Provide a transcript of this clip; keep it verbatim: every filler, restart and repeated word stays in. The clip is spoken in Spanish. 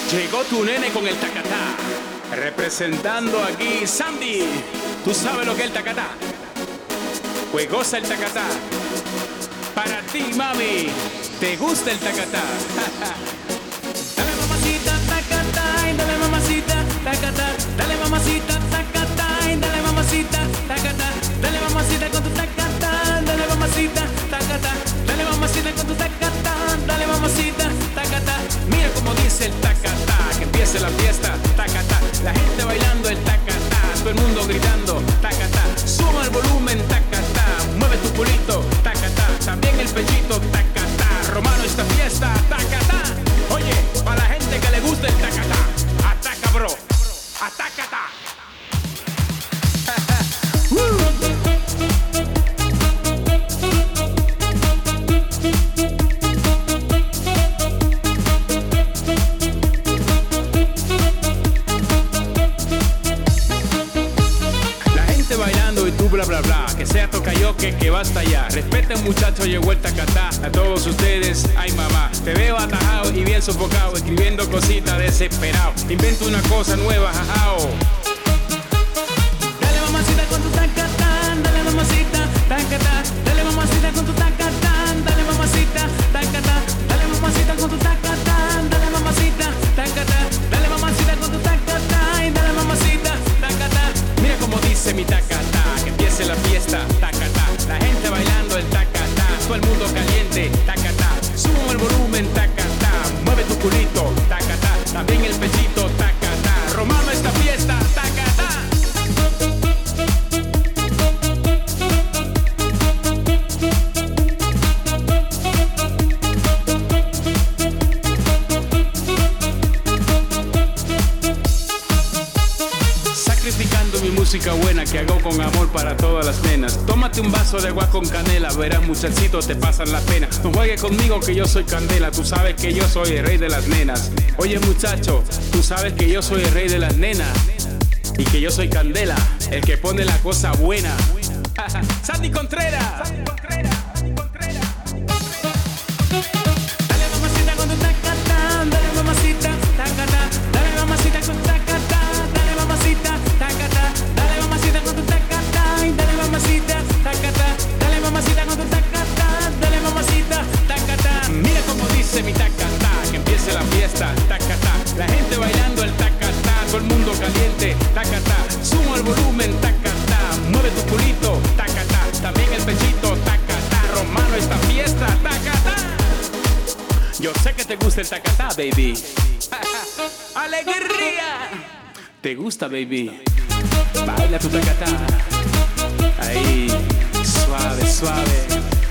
Llegó tu nene con el tacatá, representando aquí Sandy. ¿Tú sabes lo que es el tacatá? Pues goza el tacatá. Para ti, mami, ¿te gusta el tacatá? Dale mamacita, tacatá, y dale mamacita, tacatá. Dale mamacita, tacatá, y dale mamacita, tacatá. Dale mamacita con tu tacatá, dale mamacita, tacatá. Dale mamacita con tu tacatá, dale mamacita, tacatá. Mira como dice el tacatá, que empiece la fiesta, tacatá. La gente bailando el tacatá, todo el mundo gritando, tacatá. Suma el volumen, tacatá. Mueve tu culito, tacatá. También el pechito, tacatá. Romano, esta fiesta, tacatá. Oye, para la gente que le gusta el tacatá, ataca, bro, atácata. La gente bailando y tú bla bla bla, que sea tocayoque que va hasta allá. Respeten muchachos, llegó el tacatá. A todos ustedes, ay mamá, te veo atajado y bien sofocado, escribiendo cositas desesperado. Invento una cosa nueva, jajao. Dale mamacita con tu tacatá, dale mamacita, tacatá. Dale mamacita con tu tacatá, dale mamacita, tacatá. Dale mamacita con tu tacatá, dale mamacita, tacatá. Dale mamacita con tu tacatá, y dale mamacita, tacatá. Mira como dice mi tacatá, que empiece la fiesta, tacatá. La gente bailando el tacatá, todo el mundo caliente, tacatá. Suma el volumen, tacatá. Mueve tu culito, tacatá. También el pechito, tacatá. Romano, esta fiesta, tacatá. Sacrificando mi música buena que hago con amor para todas las nenas. Tómate un vaso de agua con canela, verás muchachito te pasan la pena. No juegues conmigo que yo soy candela, tú sabes que yo soy el rey de las nenas. Oye muchacho, tú sabes que yo soy el rey de las nenas y que yo soy candela, el que pone la cosa buena. Sandy Contreras. Dale mamacita con tu tacatá, dale mamacita, tacatá. Dale mamacita con tu tacatá, dale mamacita, tacatá. Dale mamacita con tu tacatá, y dale mamacita, tacatá. Dale mamacita con tu tacatá, dale mamacita, tacatá. Mira como dice mi tacatá, que empiece la fiesta, tacatá. La gente bailando el tacatá, todo el mundo caliente, tacatá. Suma el volumen, tacatá. Mueve tu culito, tacatá. También el pechito, tacatá. Romano, esta fiesta, tacatá. Yo sé que te gusta el tacatá, baby. ¡Alegría! ¿Te gusta, baby? Baila tu tacatá. Ahí, suave, suave.